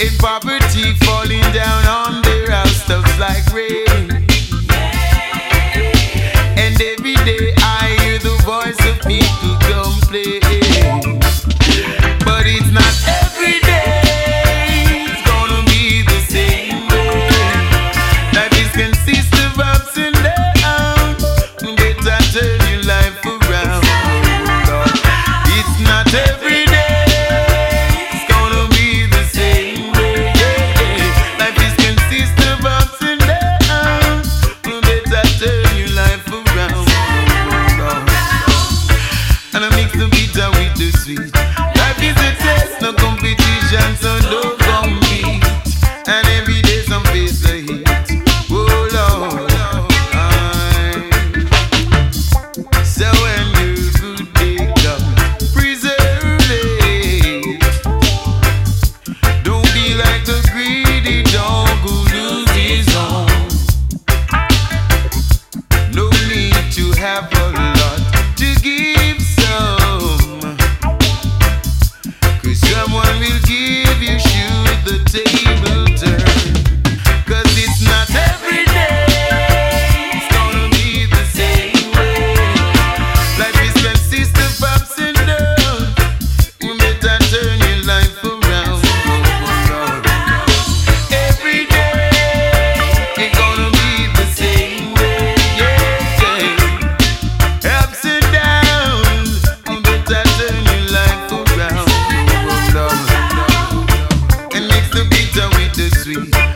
In poverty falling down on their house, stuff like rain. And every day I hear the voice of people complain. But it's not every day it's gonna be the same way. Life is consist of ups and downs. Better turn your life around. It's not every day it's gonna be the same way. Life is consist of ups and downs. Better turn your life around. And I mix the bitter with the sweet. Life is a test, no competition, so don't compete. And every day some face the heat. Oh Lord, so when your good day comes, preserve it. Don't be like the greedy dog who loses his own. No need to have a lot to give some, 'cause someone will give you should the table turn. 'Cause it's not every day it's gonna be the same way. Life is consist of ups and downs. You better turn your life around. Every day it's gonna be the same way. Yeah. Ups and downs. You better turn your life around. And mix the bitter with the sweet.